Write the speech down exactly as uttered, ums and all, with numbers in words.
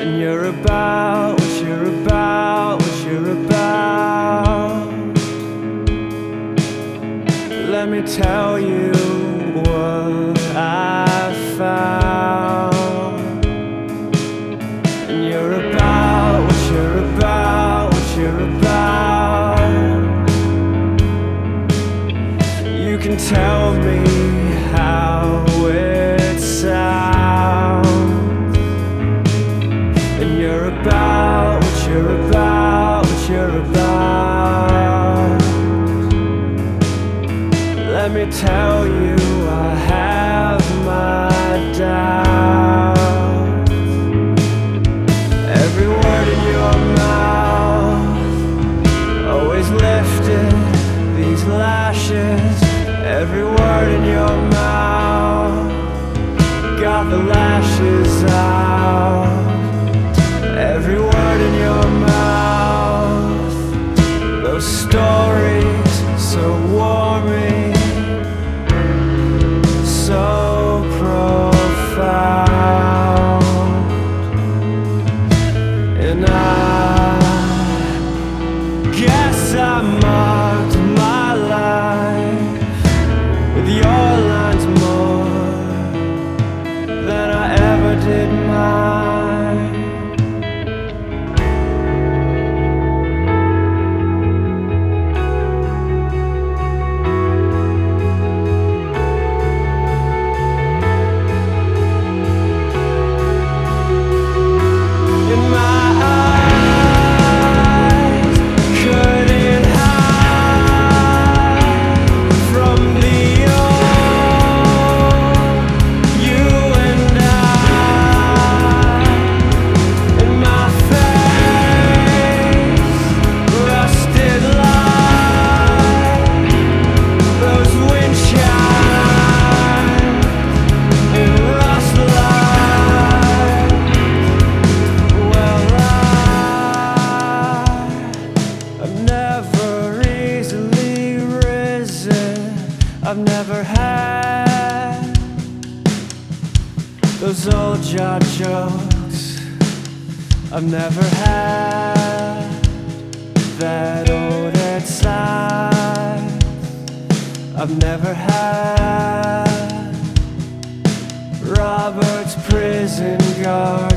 And you're about what you're about, what you're about. Let me tell you what I found. And you're about what you're about, what you're about. You can tell me how it sounds. And you're about what you're about, what you're about. Let me tell you, I have my doubts. Every word in your mouth always lifted these lashes. Every word in your mouth got the lashes out. Every word in your mouth, those stories so warming, so profound. And I guess I marked my life with your lines more than I ever did mine. I've never had those old job jokes. I've never had that old inside. I've never had Robert's prison guard